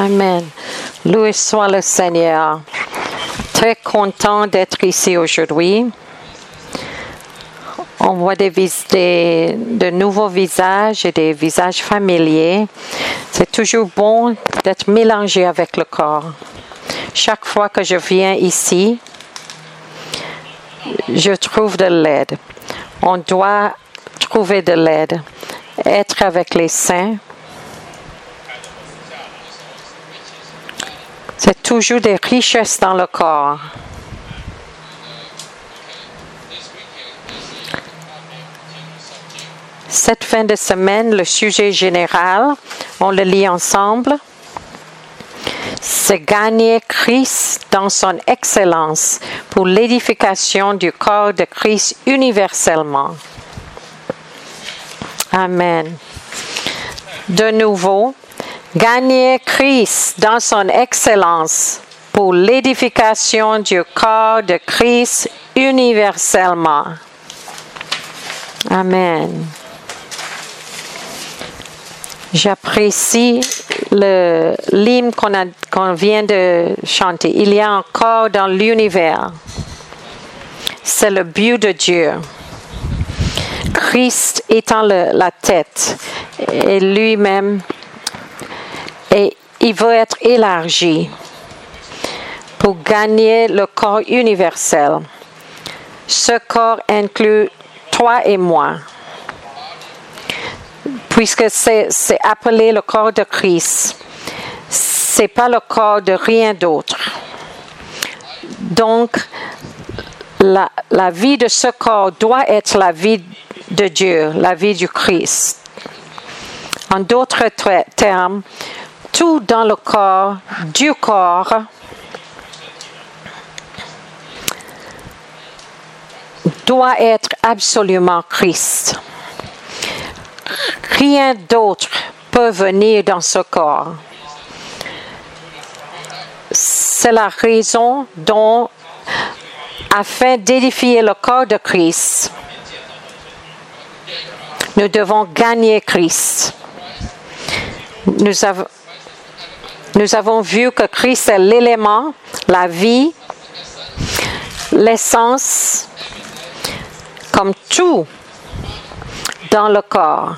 Amen. Loué soit le Seigneur. Très content d'être ici aujourd'hui. On voit de nouveaux visages et des visages familiers. C'est toujours bon d'être mélangé avec le corps. Chaque fois que je viens ici, je trouve de l'aide. On doit trouver de l'aide. Être avec les saints. C'est toujours des richesses dans le corps. Cette fin de semaine, le sujet général, on le lit ensemble. C'est gagner Christ dans son excellence pour l'édification du corps de Christ universellement. Amen. De nouveau, gagner Christ dans son excellence pour l'édification du corps de Christ universellement. Amen. J'apprécie l'hymne qu'on vient de chanter. Il y a un corps dans l'univers. C'est le but de Dieu. Christ étant la tête et lui-même, et il veut être élargi pour gagner le corps universel. Ce corps inclut toi et moi. Puisque c'est appelé le corps de Christ, c'est pas le corps de rien d'autre. Donc, la vie de ce corps doit être la vie de Dieu, la vie du Christ. En d'autres termes, tout dans le corps, du corps, doit être absolument Christ. Rien d'autre peut venir dans ce corps. C'est la raison dont, afin d'édifier le corps de Christ, nous devons gagner Christ. Nous avons vu que Christ est l'élément, la vie, l'essence, comme tout dans le corps.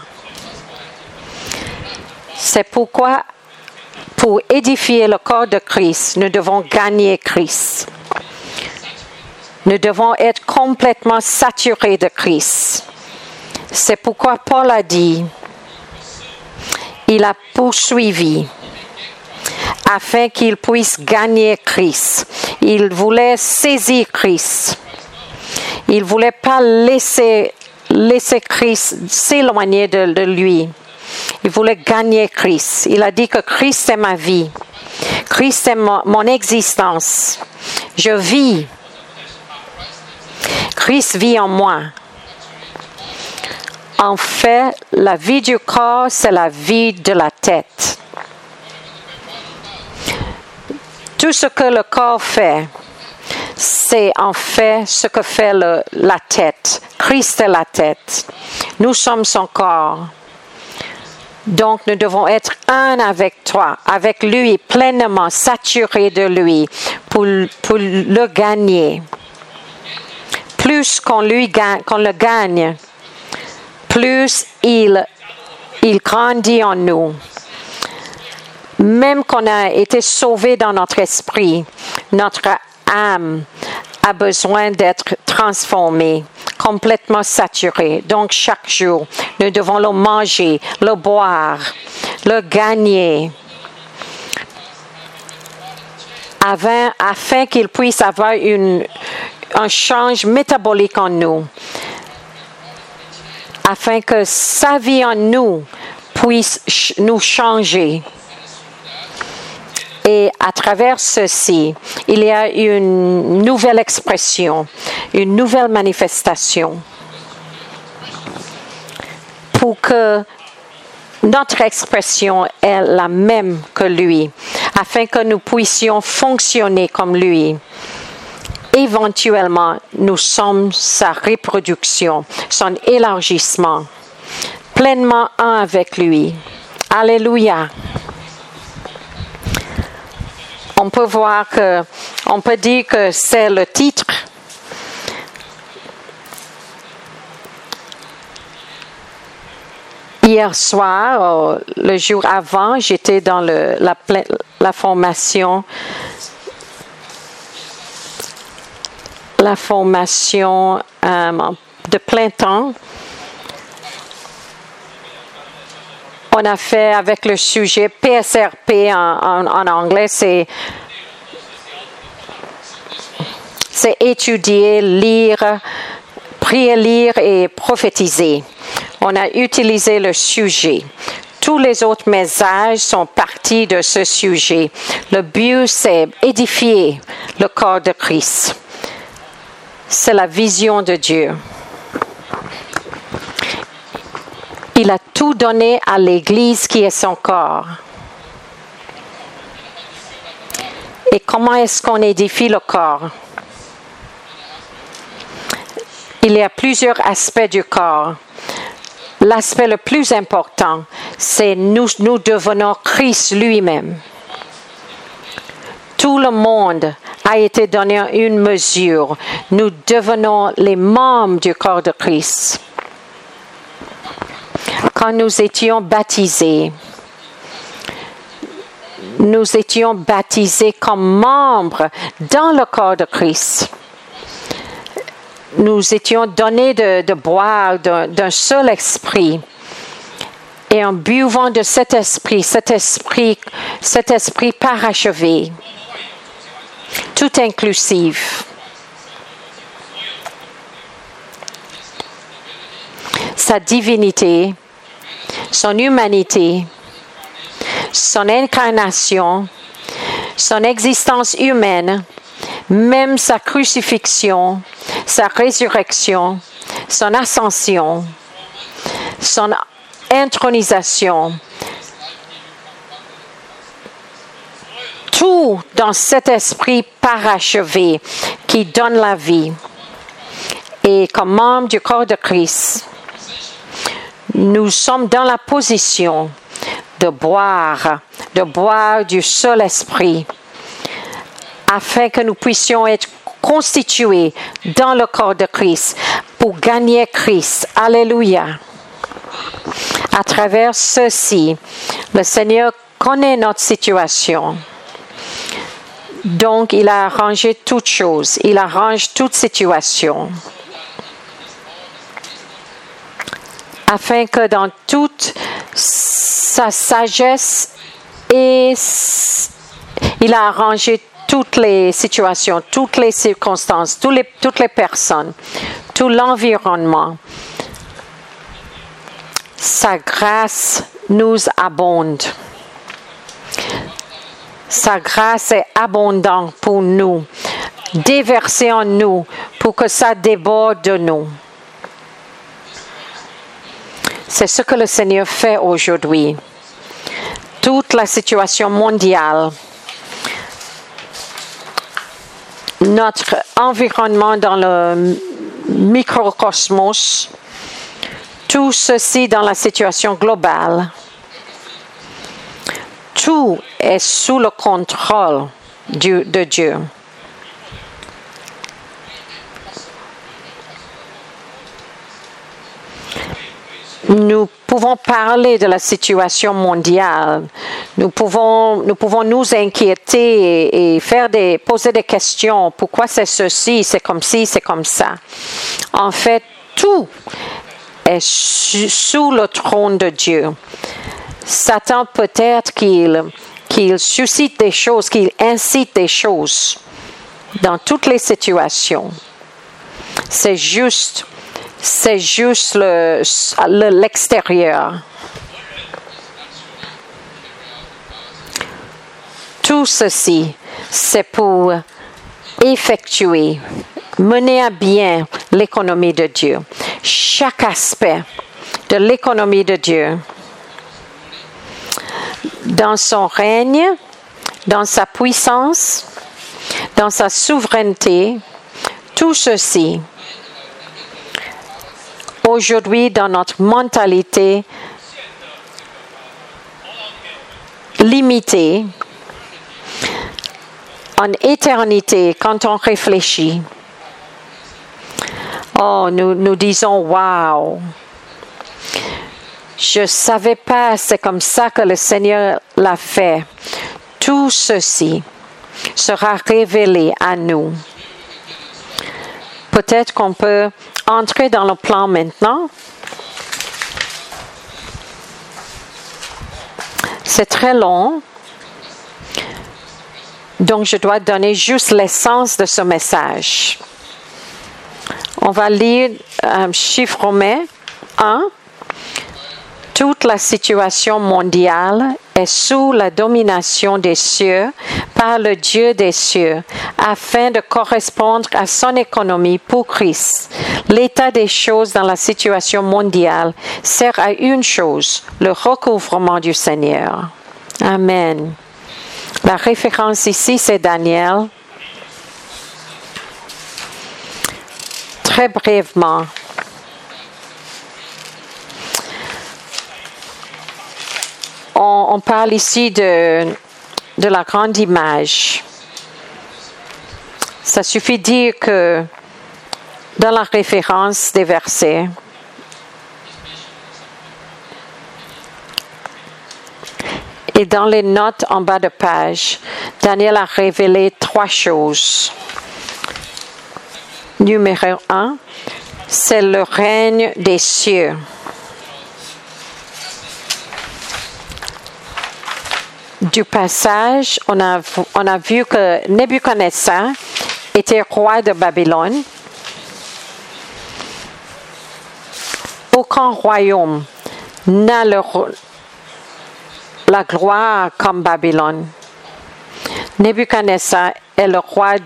C'est pourquoi, pour édifier le corps de Christ, nous devons gagner Christ. Nous devons être complètement saturés de Christ. C'est pourquoi Paul a dit, il a poursuivi afin qu'il puisse gagner Christ. Il voulait saisir Christ. Il ne voulait pas laisser Christ s'éloigner de lui. Il voulait gagner Christ. Il a dit que Christ est ma vie. Christ est mon existence. Je vis. Christ vit en moi. En fait, la vie du corps, c'est la vie de la tête. Tout ce que le corps fait, c'est en fait ce que fait la tête. Christ est la tête. Nous sommes son corps. Donc, nous devons être un avec toi, avec lui, pleinement saturés de lui, pour le gagner. Plus qu'on le gagne, plus il grandit en nous. Même qu'on a été sauvé dans notre esprit, notre âme a besoin d'être transformée, complètement saturée. Donc, chaque jour, nous devons le manger, le boire, le gagner, afin qu'il puisse avoir un change métabolique en nous, afin que sa vie en nous puisse nous changer. Et à travers ceci, il y a une nouvelle expression, une nouvelle manifestation. Pour que notre expression est la même que lui, afin que nous puissions fonctionner comme lui. Éventuellement, nous sommes sa reproduction, son élargissement, pleinement un avec lui. Alléluia. on peut voir que, on peut dire que c'est le titre. Hier soir, le jour avant, j'étais dans la formation de plein temps. On a fait avec le sujet PSRP en anglais, c'est étudier, lire, prier, lire et prophétiser. On a utilisé le sujet. Tous les autres messages sont partis de ce sujet. Le but, c'est édifier le corps de Christ. C'est la vision de Dieu. Il a tout donné à l'Église qui est son corps. Et comment est-ce qu'on édifie le corps? Il y a plusieurs aspects du corps. L'aspect le plus important, c'est nous devenons Christ lui-même. Tout le monde a été donné une mesure. Nous devenons les membres du corps de Christ. Quand nous étions baptisés comme membres dans le corps de Christ. Nous étions donnés de boire d'un seul esprit. Et en buvant de cet esprit parachevé, tout inclusif. Sa divinité, son humanité, son incarnation, son existence humaine, même sa crucifixion, sa résurrection, son ascension, son intronisation, tout dans cet esprit parachevé qui donne la vie. Et comme membres du corps de Christ, nous sommes dans la position de boire du seul esprit, afin que nous puissions être constitués dans le corps de Christ pour gagner Christ. Alléluia. À travers ceci, le Seigneur connaît notre situation. Donc, il a arrangé toutes choses. Il arrange toute situation. Afin que dans toute sa sagesse, il a arrangé toutes les situations, toutes les circonstances, toutes les personnes, tout l'environnement. Sa grâce nous abonde. Sa grâce est abondante pour nous, déversée en nous pour que ça déborde de nous. C'est ce que le Seigneur fait aujourd'hui. Toute la situation mondiale, notre environnement dans le microcosmos, tout ceci dans la situation globale, tout est sous le contrôle de Dieu. Nous pouvons parler de la situation mondiale. Nous pouvons nous inquiéter et poser des questions. Pourquoi c'est ceci, c'est comme ci, c'est comme ça. En fait, tout est sous le trône de Dieu. Satan peut-être qu'il suscite des choses, qu'il incite des choses dans toutes les situations. C'est juste l'extérieur. Tout ceci, c'est pour effectuer, mener à bien l'économie de Dieu. Chaque aspect de l'économie de Dieu, dans son règne, dans sa puissance, dans sa souveraineté, tout ceci, aujourd'hui, dans notre mentalité limitée, en éternité quand on réfléchit. Oh, nous disons, wow! Je ne savais pas, c'est comme ça que le Seigneur l'a fait. Tout ceci sera révélé à nous. Peut-être qu'on peut entrer dans le plan maintenant. C'est très long. Donc, je dois donner juste l'essence de ce message. On va lire chiffre romain 1. Toute la situation mondiale est sous la domination des cieux par le Dieu des cieux, afin de correspondre à son économie pour Christ. L'état des choses dans la situation mondiale sert à une chose, le recouvrement du Seigneur. Amen. La référence ici, c'est Daniel. Très brièvement. On parle ici de la grande image. Ça suffit de dire que dans la référence des versets, et dans les notes en bas de page, Daniel a révélé 3 choses. Numéro 1, c'est le règne des cieux. Du passage, on a vu que Nebuchadnezzar était roi de Babylone. Aucun royaume n'a la gloire comme Babylone. Nebuchadnezzar est le roi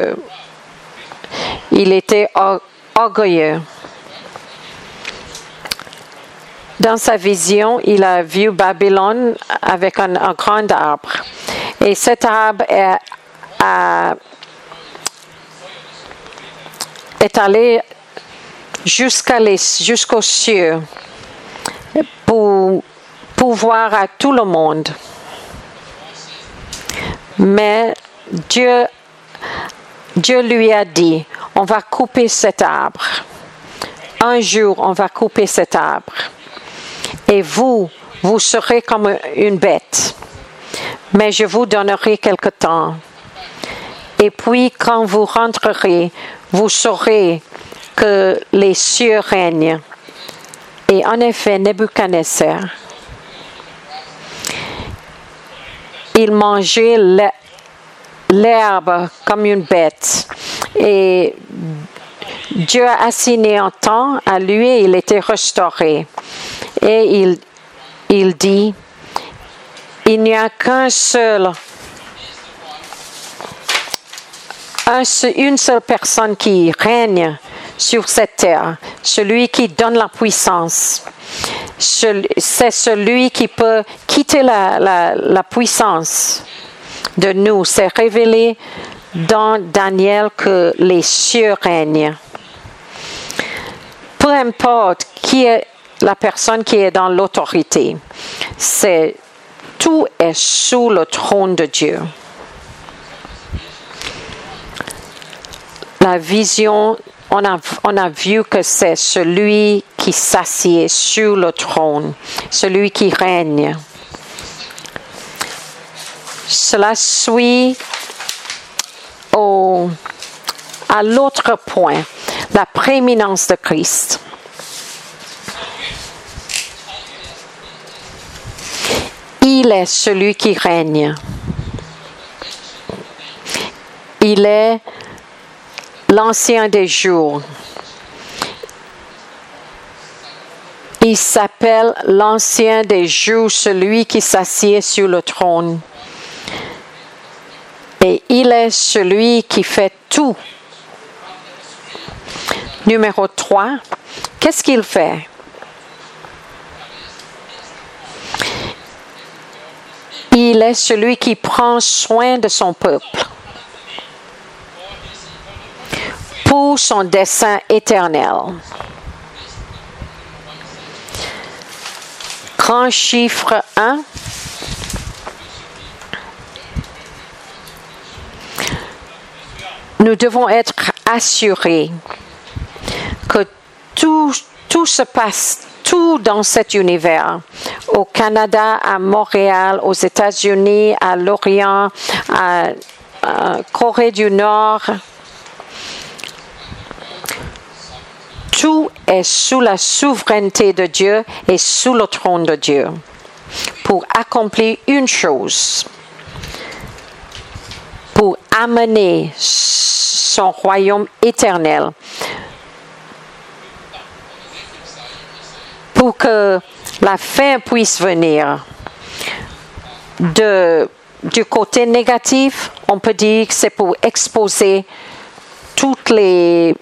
il était orgueilleux. Dans sa vision, il a vu Babylone avec un grand arbre. Et cet arbre est allé jusqu'aux cieux pour voir à tout le monde. Mais Dieu lui a dit, on va couper cet arbre. Un jour, on va couper cet arbre. Et vous serez comme une bête. Mais je vous donnerai quelque temps. Et puis, quand vous rentrerez, vous saurez que les cieux règnent. Et en effet, Nebuchadnezzar, il mangeait l'herbe comme une bête. Et Dieu a assigné un temps à lui et il était restauré. Et il dit, il n'y a une seule personne qui règne sur cette terre, celui qui donne la puissance. C'est celui qui peut quitter la puissance de nous. C'est révélé dans Daniel que les cieux règnent. Peu importe qui est la personne qui est dans l'autorité, tout est sous le trône de Dieu. La vision, on a vu que c'est celui qui s'assied sur le trône, celui qui règne. Cela suit à l'autre point, la prééminence de Christ. Il est celui qui règne. Il est l'Ancien des jours. Il s'appelle l'Ancien des jours, celui qui s'assied sur le trône. Et il est celui qui fait tout. Numéro 3, qu'est-ce qu'il fait? Il est celui qui prend soin de son peuple pour son dessein éternel. Grand chiffre 1. nous devons être assurés que tout se passe, tout dans cet univers, au Canada, à Montréal, aux États-Unis, à l'Orient, à Corée du Nord. Tout est sous la souveraineté de Dieu et sous le trône de Dieu pour accomplir une chose, pour amener son royaume éternel, pour que la fin puisse venir. Du côté négatif, on peut dire que c'est pour exposer toutes les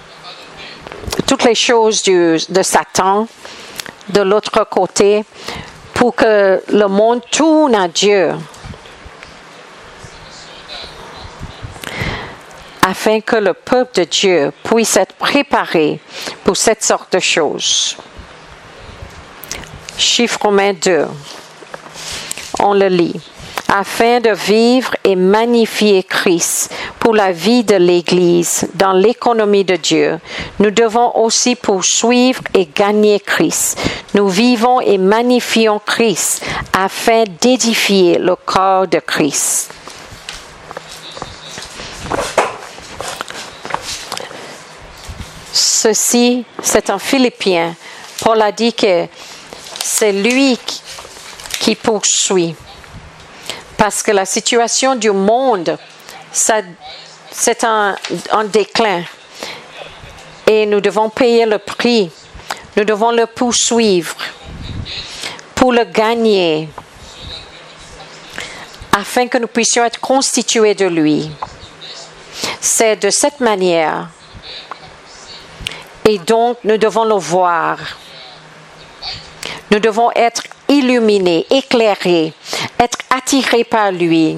choses de Satan. De l'autre côté, pour que le monde tourne à Dieu, afin que le peuple de Dieu puisse être préparé pour cette sorte de choses. Chiffre Romains 2, on le lit. Afin de vivre et magnifier Christ pour la vie de l'Église dans l'économie de Dieu, nous devons aussi poursuivre et gagner Christ. Nous vivons et magnifions Christ afin d'édifier le corps de Christ. Ceci, c'est en Philippiens. Paul a dit que c'est lui qui poursuit. Parce que la situation du monde, c'est en déclin. Et nous devons payer le prix. Nous devons le poursuivre pour le gagner, afin que nous puissions être constitués de lui. C'est de cette manière. Et donc, nous devons le voir. Nous devons être illuminés, éclairés, être attirés par lui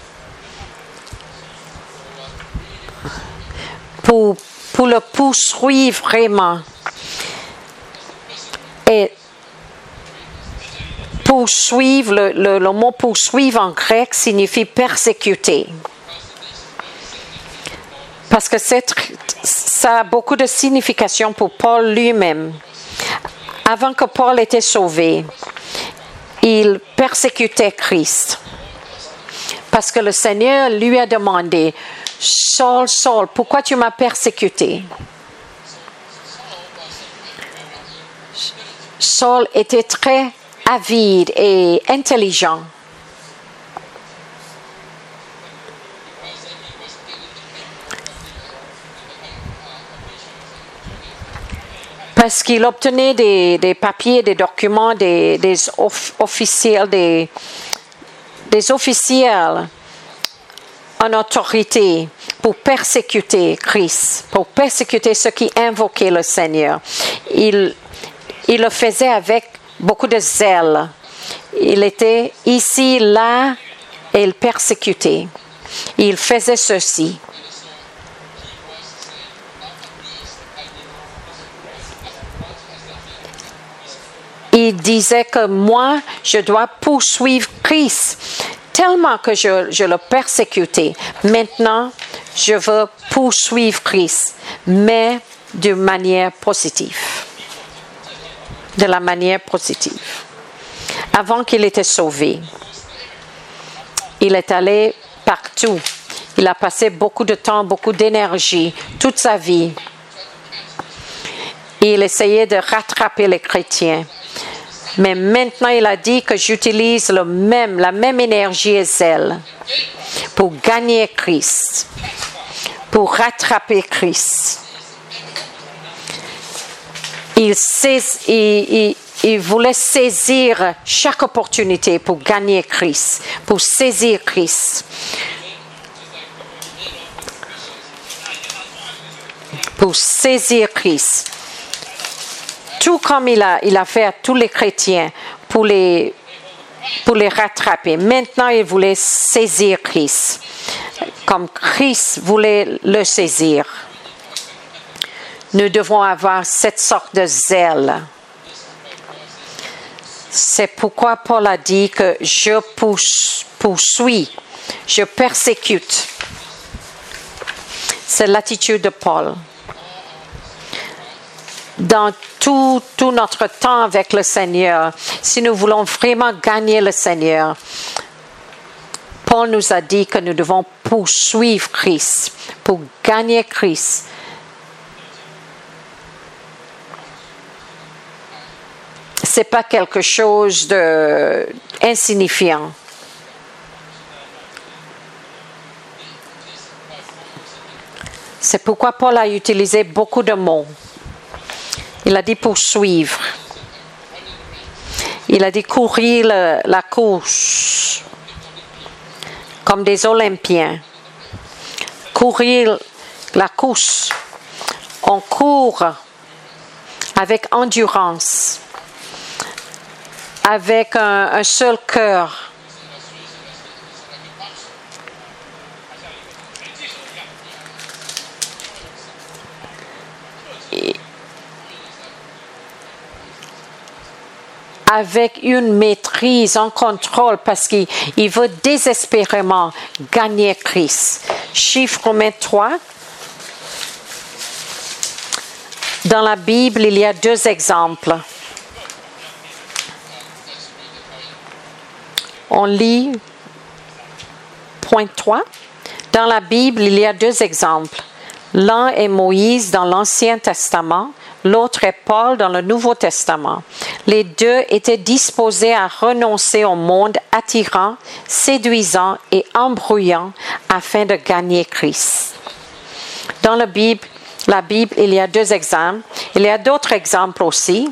pour le poursuivre vraiment. Et poursuivre, le mot poursuivre en grec signifie persécuter. Parce que ça a beaucoup de signification pour Paul lui-même. Avant que Paul était sauvé, il persécutait Christ. Parce que le Seigneur lui a demandé, « Saul, Saul, pourquoi tu m'as persécuté? » Saul était très avide et intelligent. Parce qu'il obtenait des papiers, des documents, des officiels, des officiels en autorité pour persécuter Christ, pour persécuter ceux qui invoquaient le Seigneur. Il le faisait avec beaucoup de zèle. Il était ici, là, et il persécutait. Il faisait ceci. Il disait que moi, je dois poursuivre Christ tellement que je le persécutais. Maintenant, je veux poursuivre Christ, mais de manière positive. De la manière positive. Avant qu'il était sauvé, il est allé partout. Il a passé beaucoup de temps, beaucoup d'énergie, toute sa vie. Il essayait de rattraper les chrétiens. Mais maintenant, il a dit que j'utilise la même énergie et zèle pour gagner Christ, pour rattraper Christ. Il voulait saisir chaque opportunité pour gagner Christ, pour saisir Christ. Pour saisir Christ. Tout comme il a fait à tous les chrétiens pour les rattraper. Maintenant, il voulait saisir Christ, comme Christ voulait le saisir. Nous devons avoir cette sorte de zèle. C'est pourquoi Paul a dit que je poursuis, je persécute. C'est l'attitude de Paul. Dans tout notre temps avec le Seigneur, si nous voulons vraiment gagner le Seigneur, Paul nous a dit que nous devons poursuivre Christ, pour gagner Christ. Ce n'est pas quelque chose d'insignifiant. C'est pourquoi Paul a utilisé beaucoup de mots. Il a dit poursuivre. Il a dit courir la course comme des Olympiens. Courir la course. On court avec endurance, avec un seul cœur. Avec une maîtrise, un contrôle, parce qu'il veut désespérément gagner Christ. Chiffre Romains 3. Dans la Bible, il y a 2 exemples. On lit point 3. Dans la Bible, il y a 2 exemples. L'un est Moïse dans l'Ancien Testament, l'autre est Paul dans le Nouveau Testament. Les 2 étaient disposés à renoncer au monde attirant, séduisant et embrouillant afin de gagner Christ. Dans la Bible, il y a 2 exemples. Il y a d'autres exemples aussi.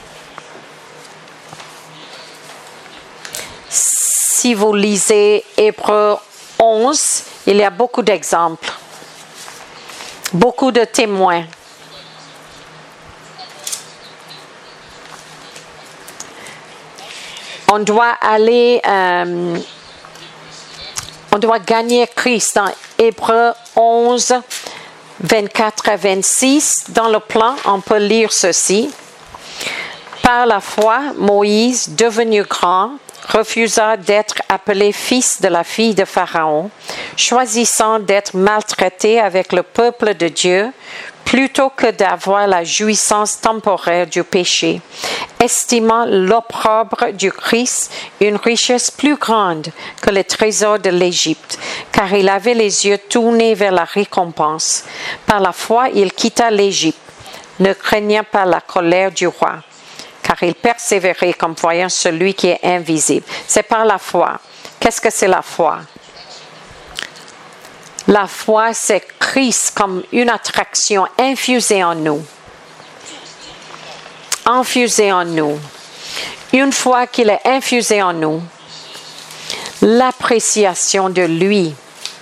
Si vous lisez Hébreux 11, il y a beaucoup d'exemples, beaucoup de témoins. On doit gagner Christ dans Hébreux 11, 24 à 26. Dans le plan, on peut lire ceci. Par la foi, Moïse, devenu grand, refusa d'être appelé fils de la fille de Pharaon, choisissant d'être maltraité avec le peuple de Dieu plutôt que d'avoir la jouissance temporaire du péché, estimant l'opprobre du Christ une richesse plus grande que les trésors de l'Égypte, car il avait les yeux tournés vers la récompense. Par la foi, il quitta l'Égypte, ne craignant pas la colère du roi, car il persévérait comme voyant celui qui est invisible. C'est par la foi. Qu'est-ce que c'est la foi? La foi, c'est Christ comme une attraction infusée en nous. Infusée en nous. Une fois qu'il est infusé en nous, l'appréciation de lui.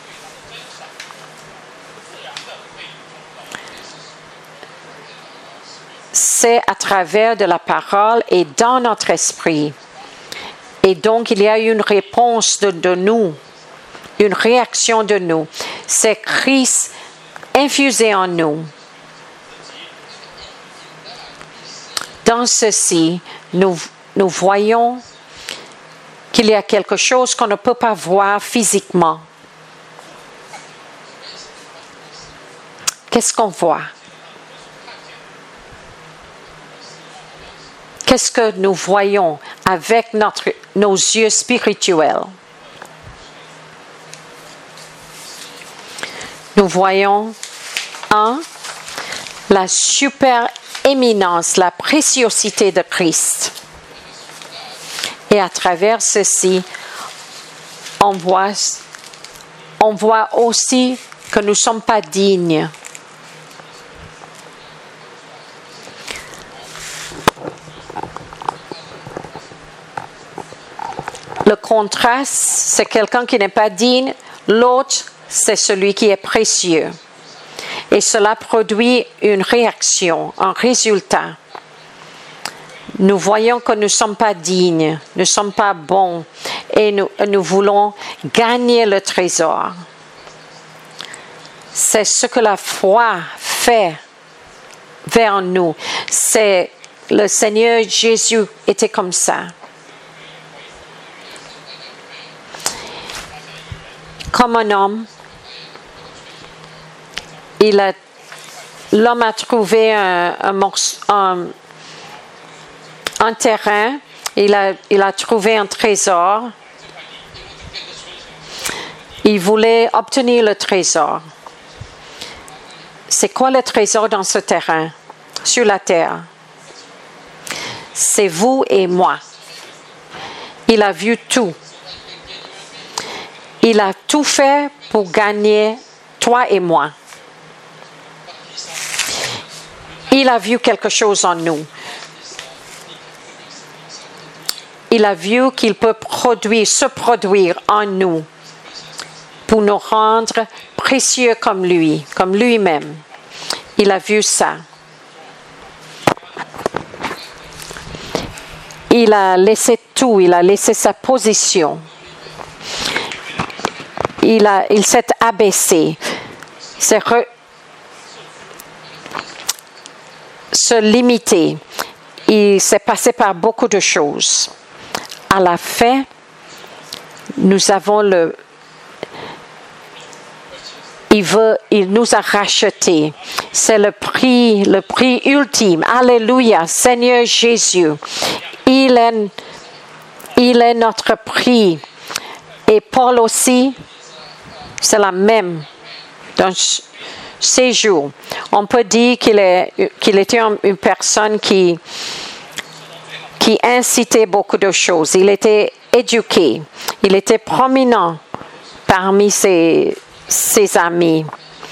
C'est à travers de la parole et dans notre esprit. Et donc, il y a une réponse de nous, une réaction de nous. C'est Christ infusé en nous. Dans ceci, nous voyons qu'il y a quelque chose qu'on ne peut pas voir physiquement. Qu'est-ce qu'on voit? Qu'est-ce que nous voyons avec nos yeux spirituels? Nous voyons, la super éminence, la préciosité de Christ. Et à travers ceci, on voit aussi que nous ne sommes pas dignes. Le contraste, c'est quelqu'un qui n'est pas digne, l'autre, c'est celui qui est précieux. Et cela produit une réaction, un résultat. Nous voyons que nous ne sommes pas dignes, nous ne sommes pas bons et nous voulons gagner le trésor. C'est ce que la foi fait vers nous. C'est le Seigneur Jésus était comme ça. Comme un homme, l'homme a trouvé un terrain, il a trouvé un trésor. Il voulait obtenir le trésor. C'est quoi le trésor dans ce terrain, sur la terre? C'est vous et moi. Il a vu tout. Il a tout fait pour gagner toi et moi. Il a vu quelque chose en nous. Il a vu qu'il peut se produire en nous pour nous rendre précieux comme lui-même. Il a vu ça. Il a laissé tout, il a laissé sa position. Il s'est abaissé, se limiter. Il s'est passé par beaucoup de choses. À la fin, nous avons il nous a rachetés. C'est le prix ultime. Alléluia, Seigneur Jésus. Il est notre prix. Et Paul aussi, c'est la même dans ces jours. On peut dire qu'il était une personne qui incitait beaucoup de choses. Il était éduqué. Il était prominent parmi ses amis.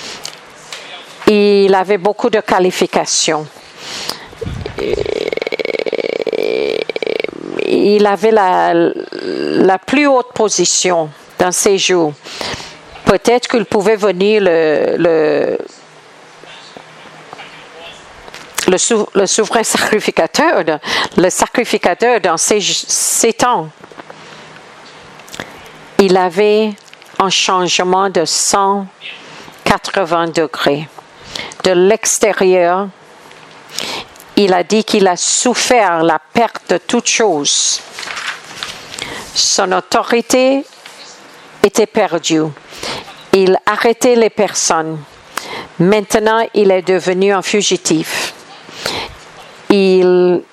Il avait beaucoup de qualifications. Il avait la plus haute position dans ces jours. Peut-être qu'il pouvait venir le souverain sacrificateur, le sacrificateur dans ces temps. Il avait un changement de 180 degrés. De l'extérieur, il a dit qu'il a souffert la perte de toute chose. Son autorité était perdue. Il arrêtait les personnes. Maintenant, il est devenu un fugitif. Il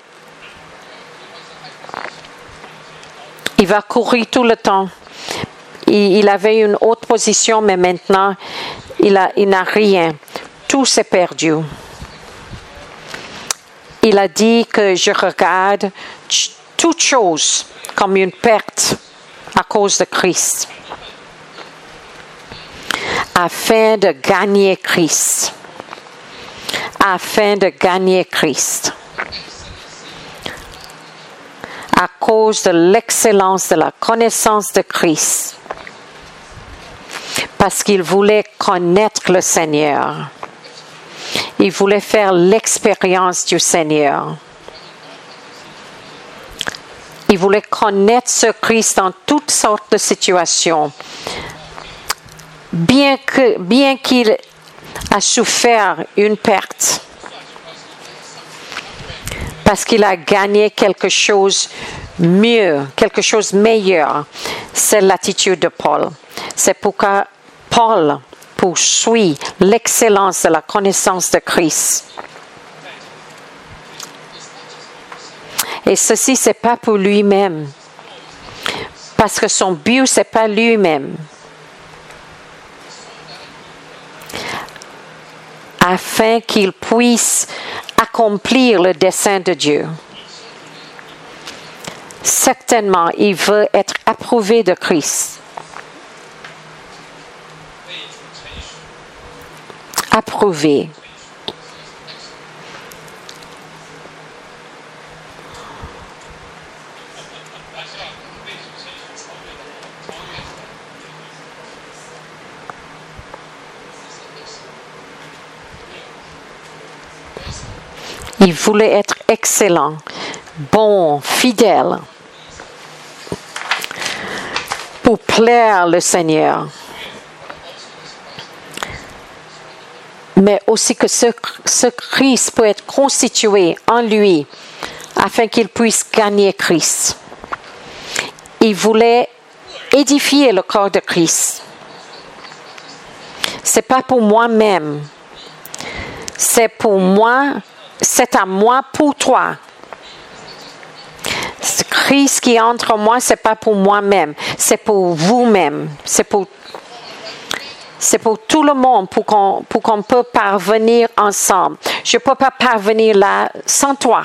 va courir tout le temps. Il avait une haute position, mais maintenant, il n'a rien. Tout s'est perdu. Il a dit que je regarde toute chose comme une perte à cause de Christ, afin de gagner Christ. Afin de gagner Christ. À cause de l'excellence de la connaissance de Christ. Parce qu'il voulait connaître le Seigneur. Il voulait faire l'expérience du Seigneur. Il voulait connaître ce Christ dans toutes sortes de situations. Bien qu'il a souffert une perte, parce qu'il a gagné quelque chose mieux, quelque chose meilleur. C'est l'attitude de Paul. C'est pourquoi Paul poursuit l'excellence de la connaissance de Christ. Et ceci, ce n'est pas pour lui-même. Parce que son but, ce n'est pas lui-même. Afin qu'il puisse accomplir le dessein de Dieu. Certainement, il veut être approuvé de Christ. Approuvé. Il voulait être excellent, bon, fidèle, pour plaire le Seigneur. Mais aussi que ce Christ peut être constitué en lui afin qu'il puisse gagner Christ. Il voulait édifier le corps de Christ. Ce n'est pas pour moi-même, C'est pour moi, c'est à moi pour toi. Christ qui entre en moi, c'est pas pour moi-même, c'est pour vous-même, c'est pour tout le monde, pour qu'on peut parvenir ensemble. Je ne peux pas parvenir là sans toi.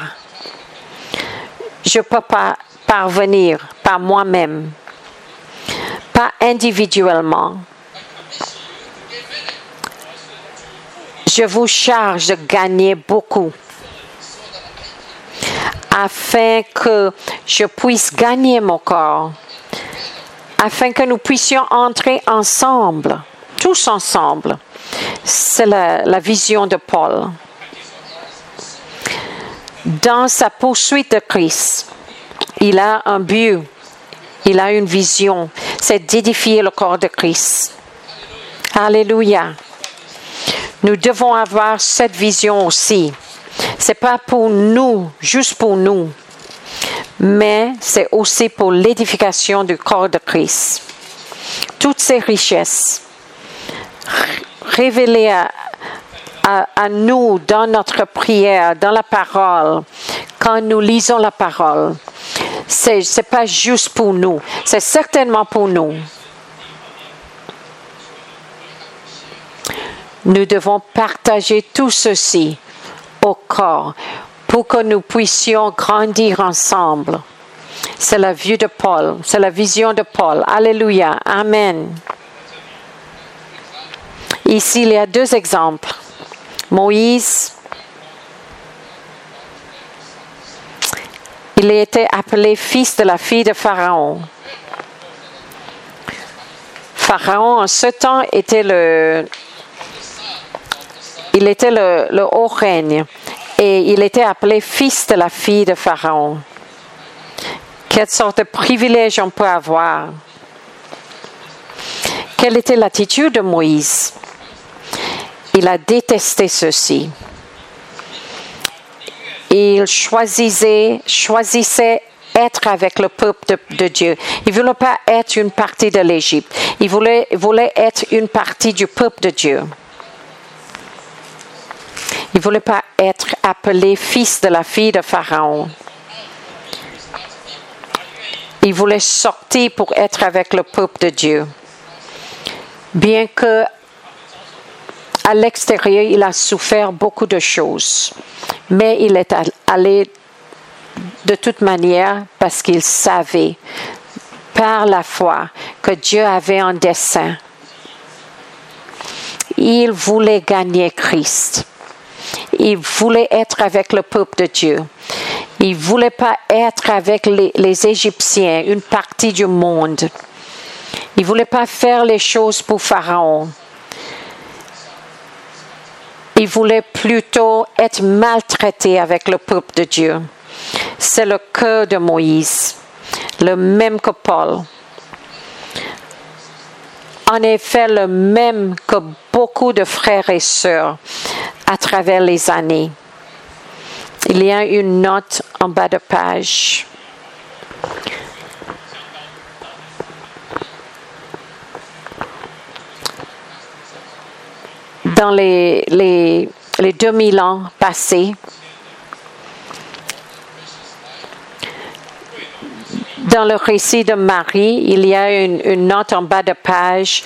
Je ne peux pas parvenir par moi-même, pas individuellement. Je vous charge de gagner beaucoup afin que je puisse gagner mon corps, afin que nous puissions entrer ensemble, tous ensemble. C'est la vision de Paul. Dans sa poursuite de Christ, il a un but, il a une vision, c'est d'édifier le corps de Christ. Alléluia. Nous devons avoir cette vision aussi. C'est pas pour nous, juste pour nous, mais c'est aussi pour l'édification du corps de Christ. Toutes ces richesses révélées à nous dans notre prière, dans la parole, quand nous lisons la parole, c'est pas juste pour nous, c'est certainement pour nous. Nous devons partager tout ceci au corps pour que nous puissions grandir ensemble. C'est la vue de Paul, c'est la vision de Paul. Alléluia, amen. Ici, il y a deux exemples. Moïse, il a été appelé fils de la fille de Pharaon. Pharaon, en ce temps, était le haut règne et il était appelé fils de la fille de Pharaon. Quelle sorte de privilège on peut avoir? Quelle était l'attitude de Moïse? Il a détesté ceci. Il choisissait être avec le peuple de Dieu. Il ne voulait pas être une partie de l'Égypte. Il voulait être une partie du peuple de Dieu. Il ne voulait pas être appelé fils de la fille de Pharaon. Il voulait sortir pour être avec le peuple de Dieu. Bien que à l'extérieur, il a souffert beaucoup de choses. Mais il est allé de toute manière parce qu'il savait par la foi que Dieu avait un dessein. Il voulait gagner Christ. Il voulait être avec le peuple de Dieu. Il ne voulait pas être avec les Égyptiens, une partie du monde. Il ne voulait pas faire les choses pour Pharaon. Il voulait plutôt être maltraité avec le peuple de Dieu. C'est le cœur de Moïse, le même que Paul. En effet, le même que beaucoup de frères et sœurs à travers les années. Il y a une note en bas de page. Dans les 2000 ans passés, dans le récit de Marie, il y a une note en bas de page.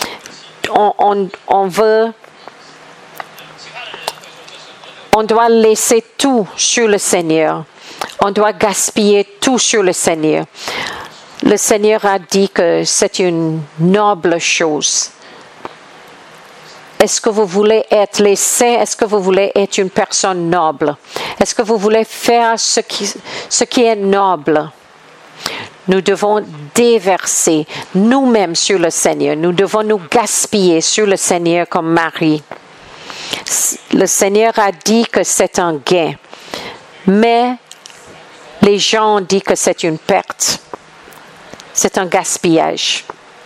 On doit laisser tout sur le Seigneur. On doit gaspiller tout sur le Seigneur. Le Seigneur a dit que c'est une noble chose. Est-ce que vous voulez être les saints? Est-ce que vous voulez être une personne noble? Est-ce que vous voulez faire ce qui est noble? Nous devons déverser nous-mêmes sur le Seigneur. Nous devons nous gaspiller sur le Seigneur comme Marie. Le Seigneur a dit que c'est un gain, mais les gens ont dit que c'est une perte. C'est un gaspillage.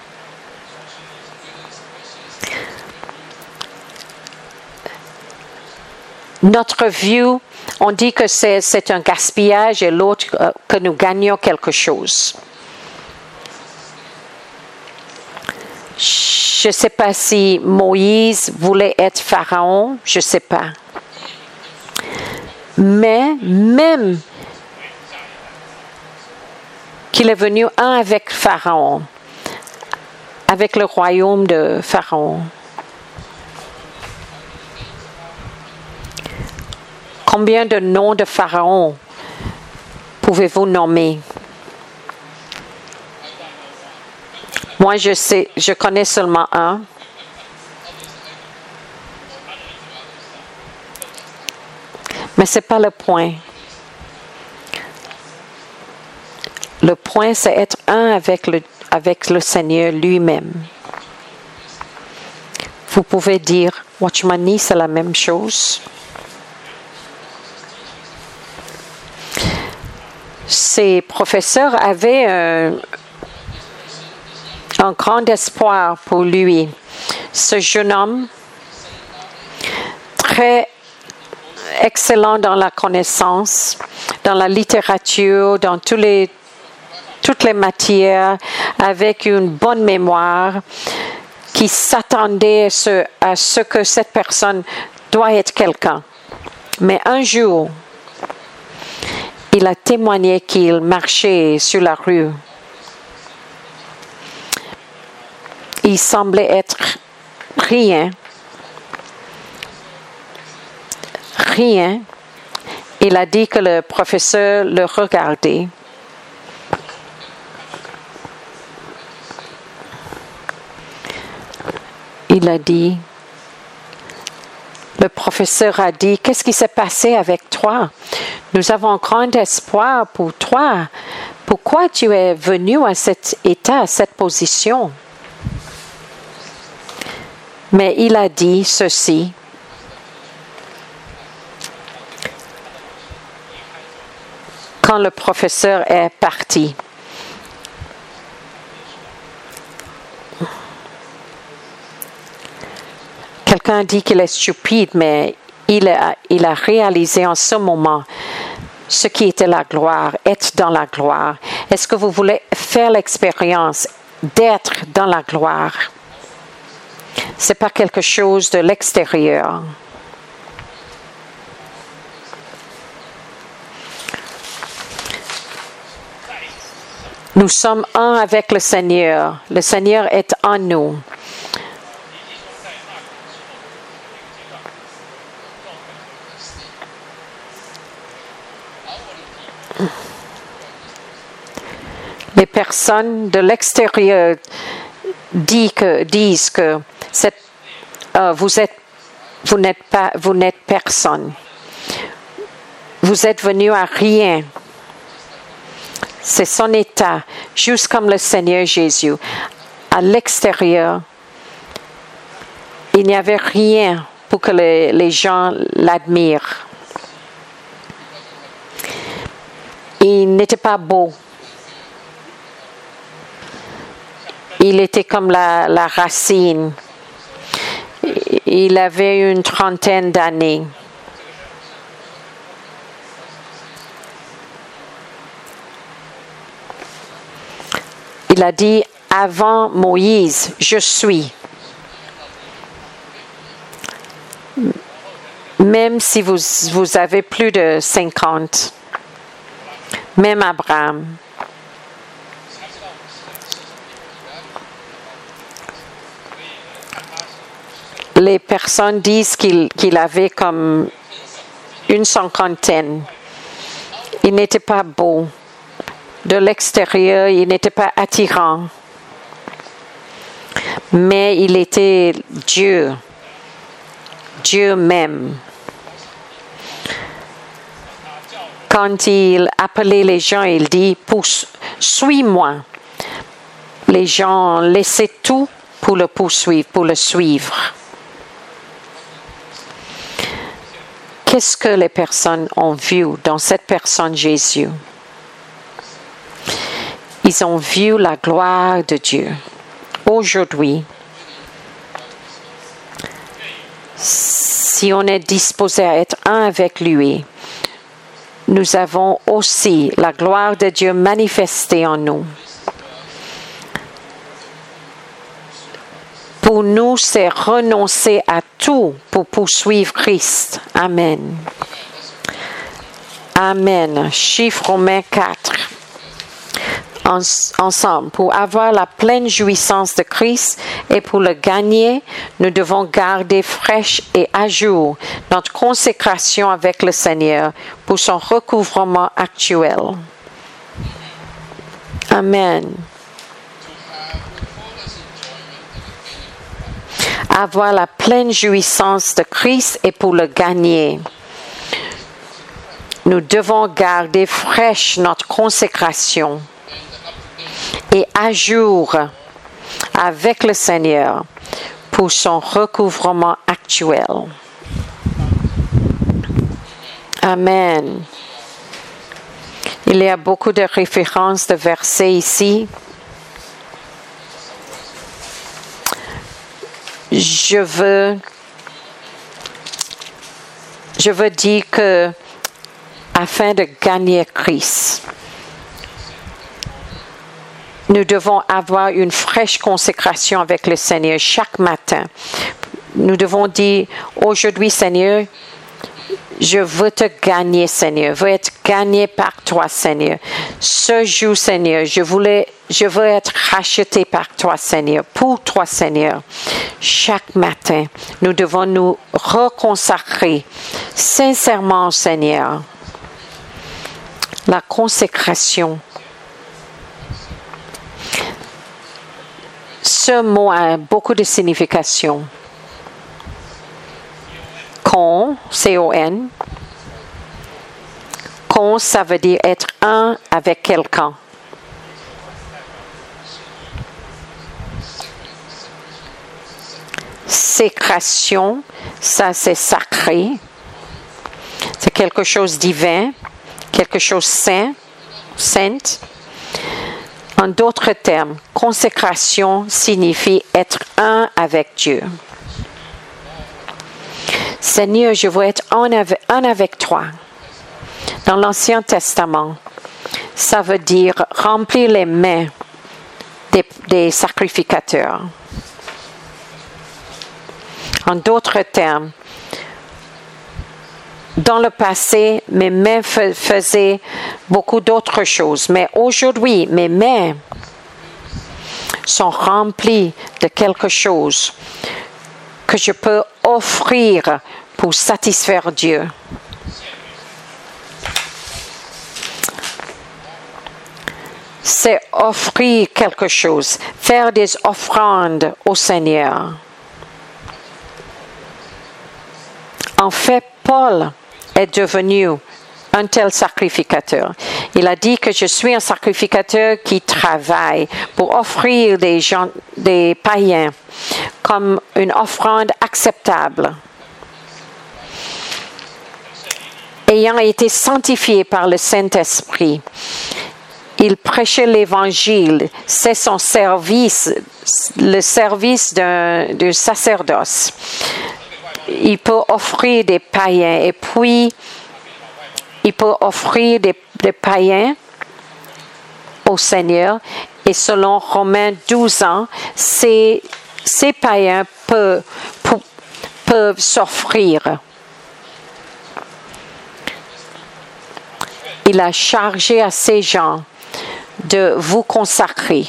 Notre vue, on dit que c'est un gaspillage et l'autre que nous gagnons quelque chose. Je ne sais pas si Moïse voulait être Pharaon, je ne sais pas. Mais même qu'il est venu un avec Pharaon, avec le royaume de Pharaon. Combien de noms de Pharaon pouvez-vous nommer? Moi, je connais seulement un. Mais ce n'est pas le point. Le point, c'est être un avec le Seigneur lui-même. Vous pouvez dire, Watchmani, c'est la même chose. Ces professeurs avaient un grand espoir pour lui. Ce jeune homme, très excellent dans la connaissance, dans la littérature, dans toutes les matières, avec une bonne mémoire, qui s'attendait à ce que cette personne doit être quelqu'un. Mais un jour, il a témoigné qu'il marchait sur la rue. Il semblait être rien. Rien. Il a dit que le professeur le regardait. Il a dit, le professeur a dit, qu'est-ce qui s'est passé avec toi? Nous avons un grand espoir pour toi. Pourquoi tu es venu à cet état, à cette position? Mais il a dit ceci. Quand le professeur est parti. Quelqu'un dit qu'il est stupide, mais il a réalisé en ce moment ce qui était la gloire, être dans la gloire. Est-ce que vous voulez faire l'expérience d'être dans la gloire? Ce n'est pas quelque chose de l'extérieur. Nous sommes un avec le Seigneur. Le Seigneur est en nous. Les personnes de l'extérieur disent que vous n'êtes personne. Vous êtes venu à rien. C'est son état, juste comme le Seigneur Jésus. À l'extérieur, il n'y avait rien pour que les gens l'admirent. Il n'était pas beau. Il était comme la racine. Il avait une trentaine d'années. Il a dit, avant Moïse, je suis. Même si vous avez plus de 50. Même Abraham. Les personnes disent qu'il avait comme une cinquantaine. Il n'était pas beau. De l'extérieur, il n'était pas attirant. Mais il était Dieu. Dieu même. Quand il appelait les gens, il dit, suis-moi. Les gens laissaient tout pour le poursuivre, pour le suivre. Qu'est-ce que les personnes ont vu dans cette personne Jésus? Ils ont vu la gloire de Dieu. Aujourd'hui, si on est disposé à être un avec lui, nous avons aussi la gloire de Dieu manifestée en nous. Pour nous, c'est renoncer à tout pour poursuivre Christ. Amen. Amen. Chiffre Romains 4. Ensemble, pour avoir la pleine jouissance de Christ et pour le gagner, nous devons garder fraîche et à jour notre consécration avec le Seigneur pour son recouvrement actuel. Amen. Avoir la pleine jouissance de Christ et pour le gagner. Nous devons garder fraîche notre consécration et à jour avec le Seigneur pour son recouvrement actuel. Amen. Il y a beaucoup de références de versets ici. Je veux dire que afin de gagner Christ, nous devons avoir une fraîche consécration avec le Seigneur chaque matin. Nous devons dire, aujourd'hui Seigneur, je veux te gagner Seigneur, je veux être gagné par toi Seigneur. Ce jour Seigneur, je veux être racheté par toi Seigneur, pour toi Seigneur. Chaque matin, nous devons nous reconsacrer sincèrement au Seigneur. La consécration. Ce mot a beaucoup de signification. Con, C-O-N. Con, ça veut dire être un avec quelqu'un. Sécration, ça c'est sacré. C'est quelque chose de divin, quelque chose saint, sainte. En d'autres termes, consécration signifie être un avec Dieu. Seigneur, je veux être un avec toi. Dans l'Ancien Testament, ça veut dire remplir les mains des sacrificateurs. En d'autres termes, dans le passé, mes mains faisaient beaucoup d'autres choses, mais aujourd'hui, mes mains sont remplies de quelque chose que je peux offrir pour satisfaire Dieu. C'est offrir quelque chose, faire des offrandes au Seigneur. En fait, Paul est devenu un tel sacrificateur. Il a dit que je suis un sacrificateur qui travaille pour offrir des païens comme une offrande acceptable. Ayant été sanctifié par le Saint-Esprit, il prêchait l'Évangile. C'est son service, le service d'un sacerdoce. Il peut offrir des païens et puis il peut offrir des païens au Seigneur. Et selon Romains 12 ans, ces païens peuvent s'offrir. Il a chargé à ces gens de vous consacrer.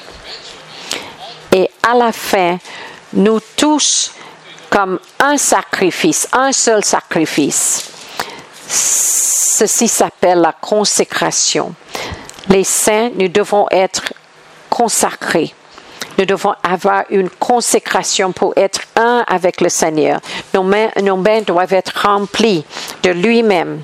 Et à la fin, nous tous, comme un sacrifice, un seul sacrifice. Ceci s'appelle la consécration. Les saints, nous devons être consacrés. Nous devons avoir une consécration pour être un avec le Seigneur. Nos mains doivent être remplies de lui-même.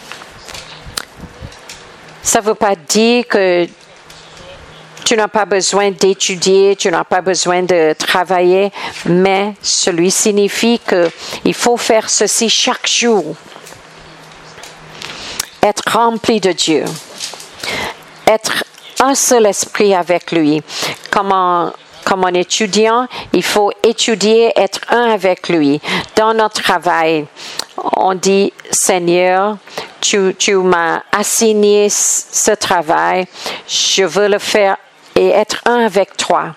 Ça ne veut pas dire que tu n'as pas besoin d'étudier, tu n'as pas besoin de travailler, mais cela signifie qu'il faut faire ceci chaque jour. Être rempli de Dieu. Être un seul esprit avec lui. Comme un étudiant, il faut étudier, être un avec lui. Dans notre travail, on dit, Seigneur, tu m'as assigné ce travail, je veux le faire et être un avec toi.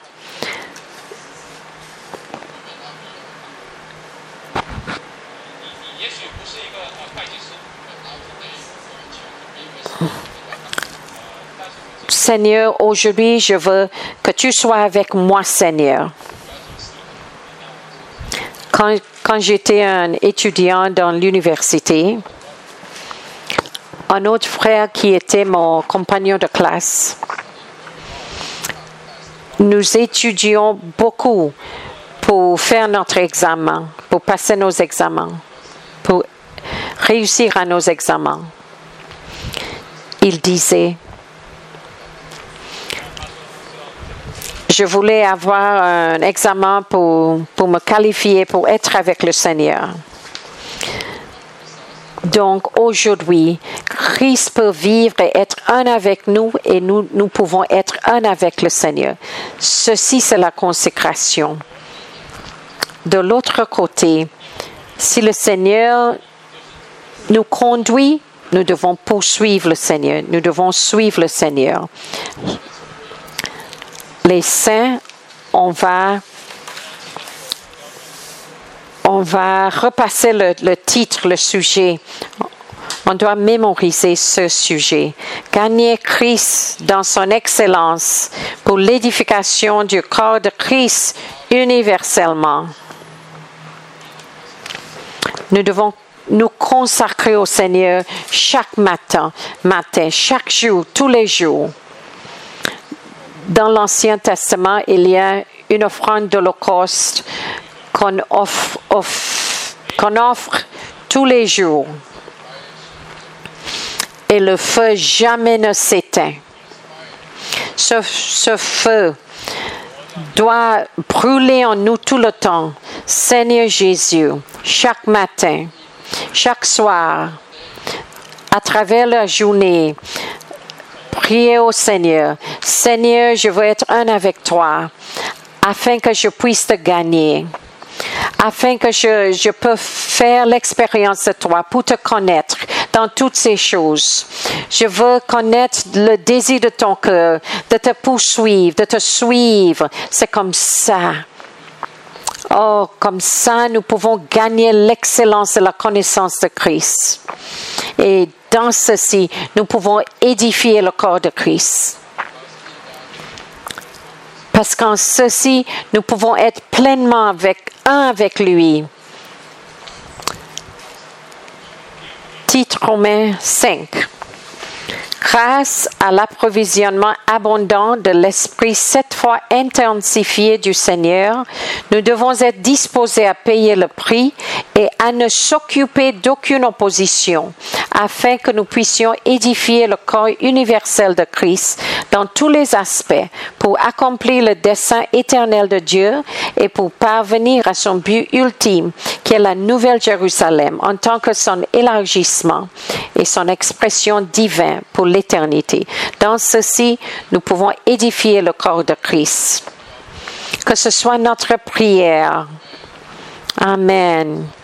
Seigneur, aujourd'hui, je veux que tu sois avec moi, Seigneur. Quand j'étais un étudiant dans l'université, un autre frère qui était mon compagnon de classe, nous étudions beaucoup pour faire notre examen, pour passer nos examens, pour réussir à nos examens. Il disait, je voulais avoir un examen pour me qualifier, pour être avec le Seigneur. Donc aujourd'hui, Christ peut vivre et être un avec nous et nous pouvons être un avec le Seigneur. Ceci, c'est la consécration. De l'autre côté, si le Seigneur nous conduit, nous devons poursuivre le Seigneur. Nous devons suivre le Seigneur. Les saints, on va repasser le titre, le sujet. On doit mémoriser ce sujet. Gagner Christ dans son excellence pour l'édification du corps de Christ universellement. Nous devons nous consacrer au Seigneur chaque matin, chaque jour, tous les jours. Dans l'Ancien Testament, il y a une offrande d'Holocauste qu'on offre tous les jours. Et le feu jamais ne s'éteint. Ce feu doit brûler en nous tout le temps. Seigneur Jésus, chaque matin, chaque soir, à travers la journée, priez au Seigneur. Seigneur, je veux être un avec toi, afin que je puisse te gagner, afin que je peux faire l'expérience de toi pour te connaître dans toutes ces choses. Je veux connaître le désir de ton cœur, de te poursuivre, de te suivre. C'est comme ça. Oh, comme ça, nous pouvons gagner l'excellence de la connaissance de Christ. Et dans ceci, nous pouvons édifier le corps de Christ. Parce qu'en ceci, nous pouvons être pleinement un avec lui. Titre Romains 5. Grâce à l'approvisionnement abondant de l'Esprit 7 fois intensifié du Seigneur, nous devons être disposés à payer le prix et à ne s'occuper d'aucune opposition, afin que nous puissions édifier le corps universel de Christ dans tous les aspects, pour accomplir le dessein éternel de Dieu et pour parvenir à son but ultime, qui est la Nouvelle Jérusalem, en tant que son élargissement et son expression divine pour l'éternité. Dans ceci, nous pouvons édifier le corps de Christ. Que ce soit notre prière. Amen.